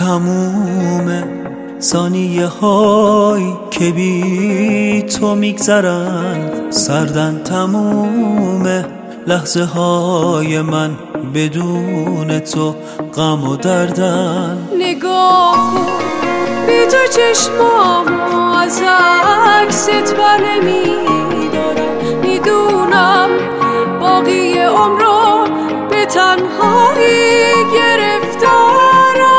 تمومه ثانیه هایی که بی تو میگذرن، سردن تمومه لحظه های من بدون تو غم و دردن. نگاه کن بی تو چشمامو از عکست بر نمیدارم، میدونم باقی عمرو به تنهایی گرفتارم.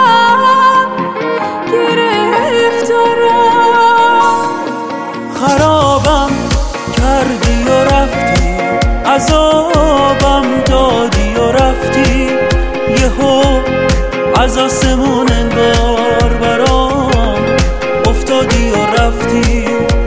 خرابم کردی و رفتی، عذابم دادی و رفتی، یهو از آسمون انگار برام افتادی و رفتی.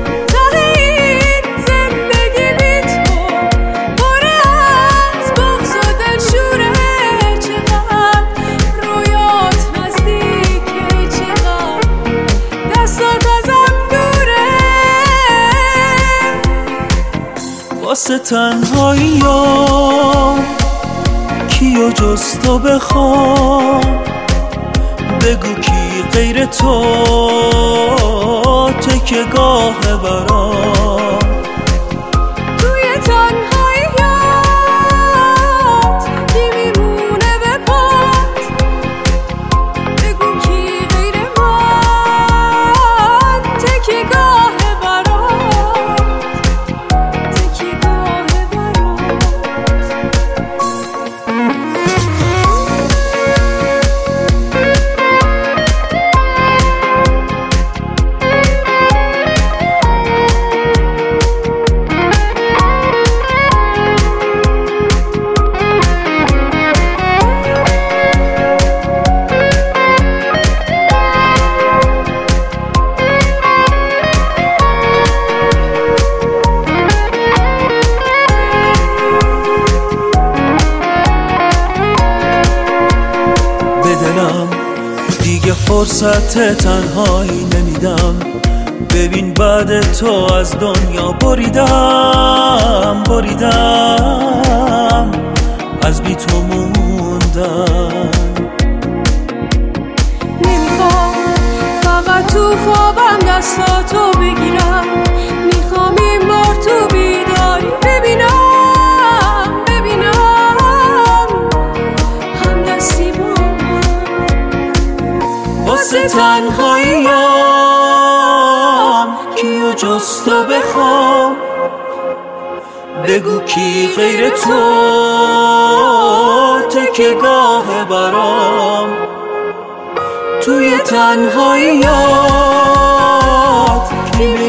واسه تنهاییام کیو جز تو بخوام، بگو کی غیر تو تکیه‌گاه برام. توی تنهاییات کی میمونه به پات، بگو کی غیر من تکیه‌گاه دیگه فرصت تنهایی نمیدم، ببین بعد تو از دنیا بریدم از بی تو موندم. نمیخوام فقط تو خوابم دستاتو بگیرم، میخوام این بار تو بیداری ببینم همدستی با من. واسه تنهاییام کیو جز تو بخوام، بگو کی غیر تو تکیه‌گاه برام. توی تنهاییات